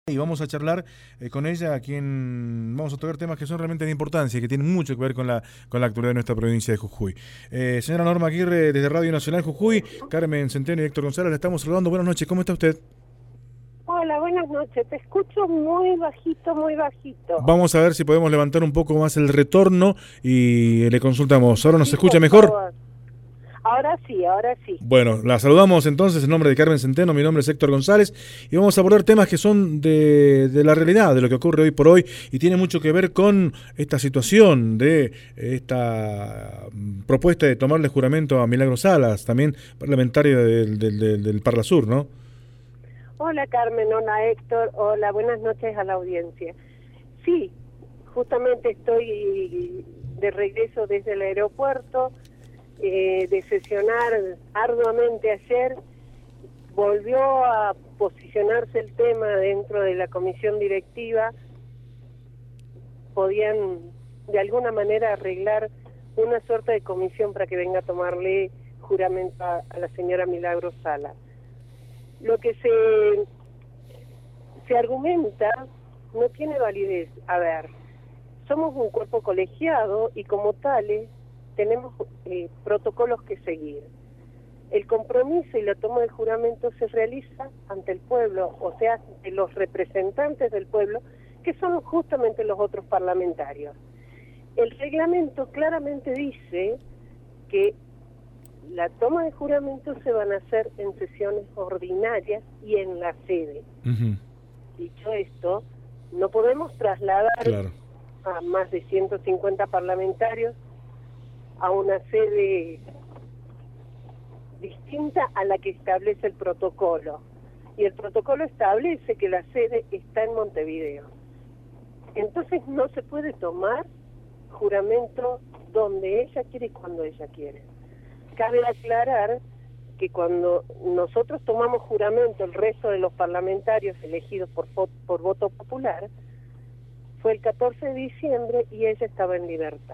Y vamos a charlar con ella, a quien vamos a tocar temas que son realmente de importancia y que tienen mucho que ver con la actualidad de nuestra provincia de Jujuy. Señora Norma Aguirre, desde Radio Nacional Jujuy, Carmen Centeno y Héctor González, la estamos saludando. Buenas noches, ¿cómo está usted? Hola, buenas noches. Te escucho muy bajito, muy bajito. Vamos a ver si podemos levantar un poco más el retorno y le consultamos. ¿Ahora nos Sí, escucha por mejor? favor. Ahora sí, ahora sí. Bueno, la saludamos entonces en nombre de Carmen Centeno, mi nombre es Héctor González y vamos a abordar temas que son de la realidad, de lo que ocurre hoy por hoy y tiene mucho que ver con esta situación de esta propuesta de tomarle juramento a Milagro Salas, también parlamentaria del Parla Sur, ¿no? Hola Carmen, hola Héctor, hola, buenas noches a la audiencia. Sí, justamente estoy de regreso desde el aeropuerto, de sesionar arduamente ayer. Volvió a posicionarse el tema dentro de la comisión directiva. Podían de alguna manera arreglar una suerte de comisión para que venga a tomarle juramento a la señora Milagro Sala. Lo que se argumenta no tiene validez. A ver, somos un cuerpo colegiado y como tales tenemos protocolos que seguir. El compromiso y la toma del juramento se realiza ante el pueblo, o sea, ante los representantes del pueblo, que son justamente los otros parlamentarios. El reglamento claramente dice que la toma de juramento se van a hacer en sesiones ordinarias y en la sede. Uh-huh. Dicho esto, no podemos trasladar Claro. a más de 150 parlamentarios a una sede distinta a la que establece el protocolo. Y el protocolo establece que la sede está en Montevideo. Entonces no se puede tomar juramento donde ella quiere y cuando ella quiere. Cabe aclarar que cuando nosotros tomamos juramento, el resto de los parlamentarios elegidos por voto popular, fue el 14 de diciembre y ella estaba en libertad.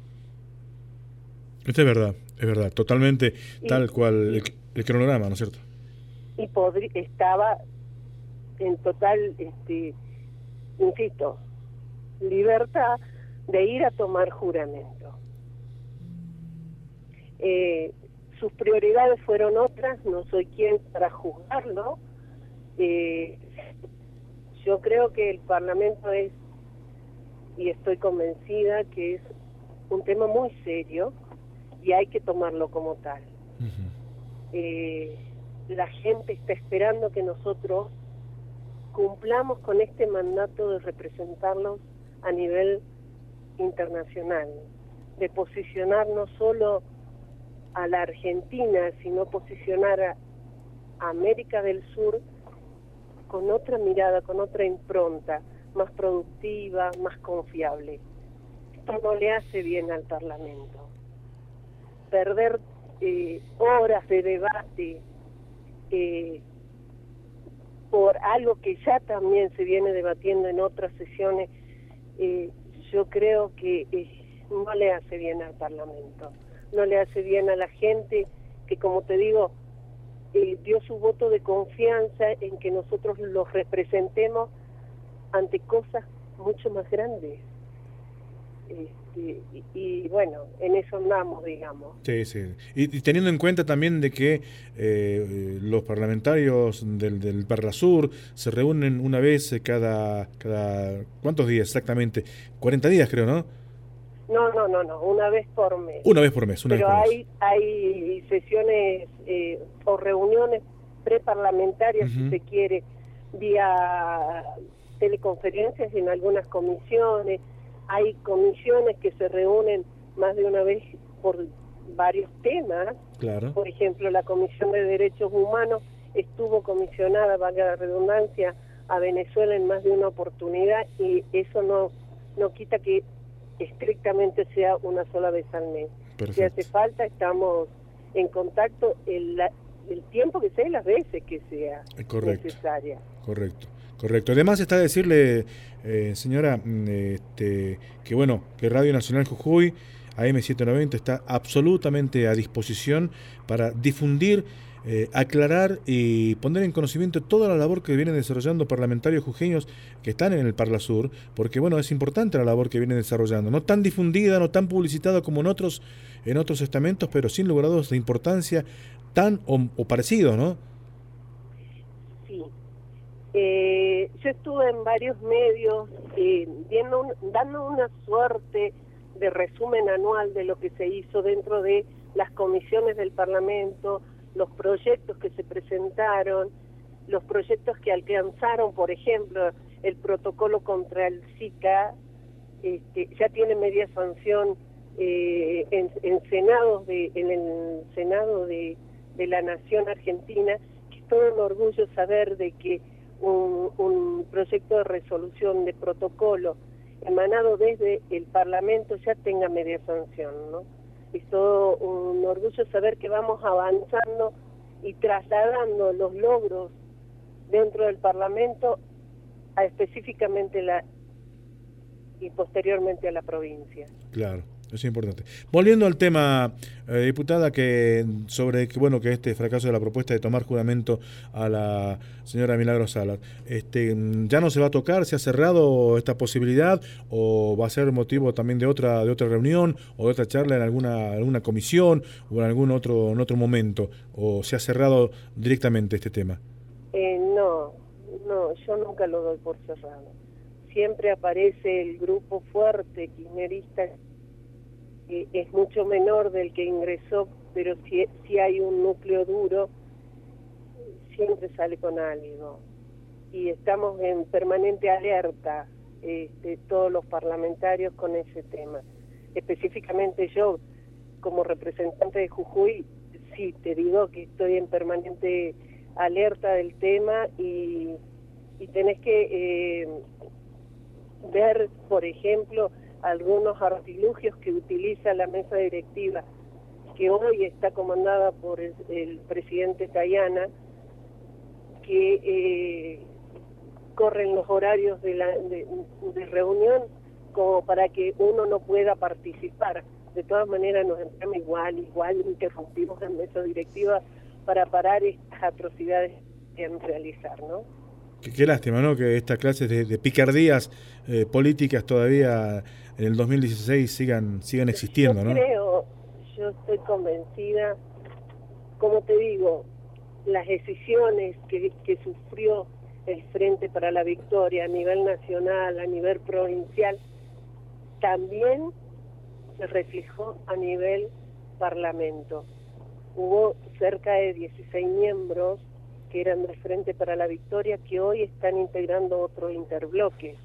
Esto es verdad, totalmente tal cual el cronograma, ¿no es cierto? Y estaba en total, insisto, libertad de ir a tomar juramento. Sus prioridades fueron otras, no soy quien para juzgarlo. Yo creo que el Parlamento es, y estoy convencida que es un tema muy serio y hay que tomarlo como tal. Uh-huh. La gente está esperando que nosotros cumplamos con este mandato de representarlos a nivel internacional, de posicionar no solo a la Argentina, sino posicionar a América del Sur con otra mirada, con otra impronta, más productiva, más confiable. Esto no le hace bien al Parlamento. Perder horas de debate por algo que ya también se viene debatiendo en otras sesiones, yo creo que no le hace bien al Parlamento, no le hace bien a la gente que, como te digo, dio su voto de confianza en que nosotros los representemos ante cosas mucho más grandes. Y bueno, en eso andamos, digamos. Sí, sí. Y teniendo en cuenta también de que los parlamentarios del Parla Sur se reúnen una vez cada ¿cuántos días exactamente? 40 días creo, ¿no? No, una vez por mes. Una vez por mes, Pero hay sesiones o reuniones preparlamentarias, uh-huh, si se quiere, vía teleconferencias en algunas comisiones. Hay comisiones que se reúnen más de una vez por varios temas. Claro. Por ejemplo, la Comisión de Derechos Humanos estuvo comisionada, valga la redundancia, a Venezuela en más de una oportunidad y eso no quita que estrictamente sea una sola vez al mes. Perfecto. Si hace falta, estamos en contacto el tiempo que sea y las veces que sea necesaria. Correcto. Además está decirle, señora, que bueno, que Radio Nacional Jujuy, AM790, está absolutamente a disposición para difundir aclarar y poner en conocimiento toda la labor que vienen desarrollando parlamentarios jujeños que están en el Parlasur, porque bueno, es importante la labor que vienen desarrollando, no tan difundida, no tan publicitada como en otros estamentos, pero sin lugar a dudas de importancia tan o parecido, ¿no? Sí. Yo estuve en varios medios dando una suerte de resumen anual de lo que se hizo dentro de las comisiones del Parlamento, los proyectos que se presentaron, los proyectos que alcanzaron, por ejemplo, el protocolo contra el Zika, ya tiene media sanción en el Senado de la Nación Argentina, que es todo un orgullo saber de que un proyecto de resolución de protocolo emanado desde el Parlamento ya tenga media sanción, ¿no? Es todo un orgullo saber que vamos avanzando y trasladando los logros dentro del Parlamento a específicamente y posteriormente a la provincia. Claro. Es importante. Volviendo al tema, diputada, que este fracaso de la propuesta de tomar juramento a la señora Milagros Salas, ¿ya no se va a tocar? ¿Se ha cerrado esta posibilidad? ¿O va a ser motivo también de otra reunión o de otra charla en alguna comisión o en algún otro momento? ¿O se ha cerrado directamente este tema? No, yo nunca lo doy por cerrado. Siempre aparece el grupo fuerte kirchnerista, es mucho menor del que ingresó, pero si hay un núcleo duro, siempre sale con algo. Y estamos en permanente alerta, todos los parlamentarios con ese tema. Específicamente yo, como representante de Jujuy, sí, te digo que estoy en permanente alerta del tema y tenés que ver, por ejemplo, algunos artilugios que utiliza la mesa directiva, que hoy está comandada por el presidente Tayana, que corren los horarios de reunión como para que uno no pueda participar. De todas maneras nos entramos igual interrumpimos la mesa directiva para parar estas atrocidades que han realizar, ¿no? Qué lástima, ¿no? Que estas clases de picardías políticas todavía en el 2016 sigan existiendo, ¿no? Yo estoy convencida, como te digo, las decisiones que sufrió el Frente para la Victoria a nivel nacional, a nivel provincial, también se reflejó a nivel parlamento. Hubo cerca de 16 miembros que eran del Frente para la Victoria, que hoy están integrando otro interbloque.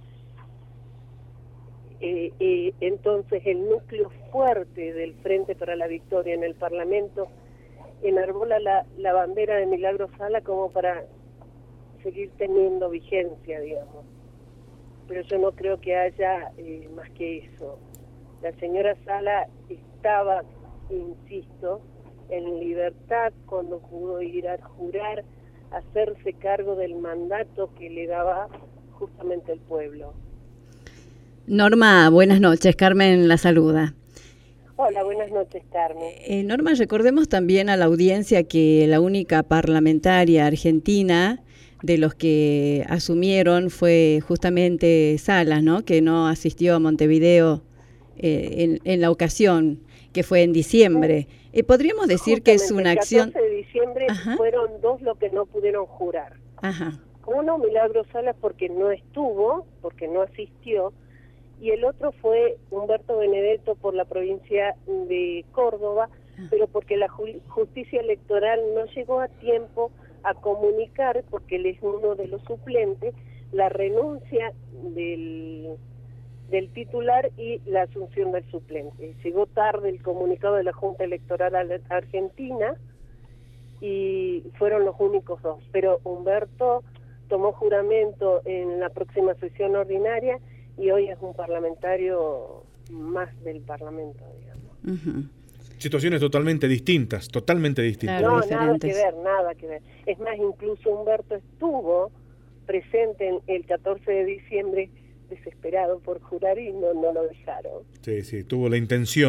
Entonces el núcleo fuerte del Frente para la Victoria en el Parlamento enarbola la bandera de Milagros Sala como para seguir teniendo vigencia, digamos. Pero yo no creo que haya más que eso. La señora Sala estaba, insisto, en libertad cuando pudo ir a jurar, hacerse cargo del mandato que le daba justamente el pueblo. Norma, buenas noches. Carmen la saluda. Hola, buenas noches, Carmen. Norma, recordemos también a la audiencia que la única parlamentaria argentina de los que asumieron fue justamente Salas, ¿no? Que no asistió a Montevideo en la ocasión, que fue en diciembre. ¿Podríamos decir que es una acción? El 14 de diciembre fueron dos los que no pudieron jurar. Ajá. Uno, Milagros Salas, porque no estuvo, porque no asistió, y el otro fue Humberto Benedetto por la provincia de Córdoba, pero porque la justicia electoral no llegó a tiempo a comunicar, porque él es uno de los suplentes, la renuncia del titular y la asunción del suplente. Llegó tarde el comunicado de la Junta Electoral Argentina y fueron los únicos dos, pero Humberto tomó juramento en la próxima sesión ordinaria y hoy es un parlamentario más del Parlamento, digamos. Uh-huh. Situaciones totalmente distintas. Claro, no, diferentes. nada que ver. Es más, incluso Humberto estuvo presente el 14 de diciembre desesperado por jurar y no lo dejaron. Sí, tuvo la intención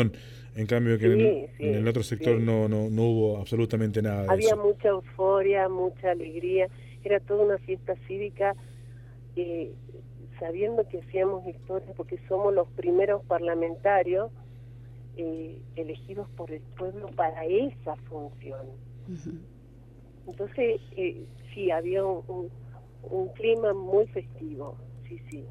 En cambio que en el otro sector no hubo absolutamente nada de Había eso. mucha euforia, mucha alegría, era toda una fiesta cívica, sabiendo que hacíamos historia porque somos los primeros parlamentarios elegidos por el pueblo para esa función. Entonces, sí, había un clima muy festivo, sí.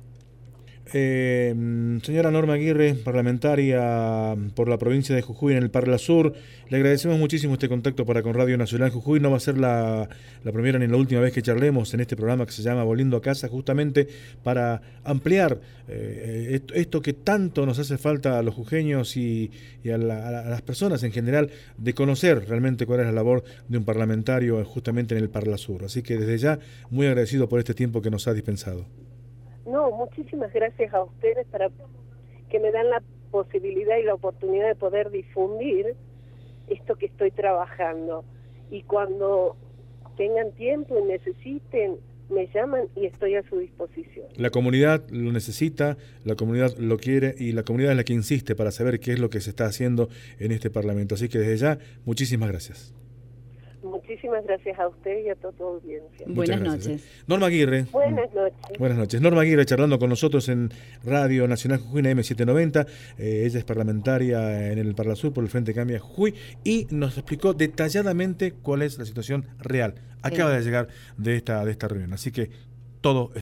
Señora Norma Aguirre, parlamentaria por la provincia de Jujuy en el Parla Sur, le agradecemos muchísimo este contacto para con Radio Nacional Jujuy. No va a ser la primera ni la última vez que charlemos en este programa que se llama Volviendo a Casa, justamente para ampliar esto que tanto nos hace falta a los jujeños y a las personas en general, de conocer realmente cuál es la labor de un parlamentario justamente en el Parla Sur. Así que desde ya, muy agradecido por este tiempo que nos ha dispensado. No, muchísimas gracias a ustedes para que me dan la posibilidad y la oportunidad de poder difundir esto que estoy trabajando. Y cuando tengan tiempo y necesiten, me llaman y estoy a su disposición. La comunidad lo necesita, la comunidad lo quiere y la comunidad es la que insiste para saber qué es lo que se está haciendo en este Parlamento. Así que desde ya, muchísimas gracias. Muchísimas gracias a usted y a toda tu audiencia. Buenas noches. Norma Aguirre. Buenas noches. Buenas noches. Norma Aguirre charlando con nosotros en Radio Nacional Jujuy M790. Ella es parlamentaria en el Parla Sur por el Frente Cambia Jujuy y nos explicó detalladamente cuál es la situación real. Acaba de llegar de esta reunión. Así que todo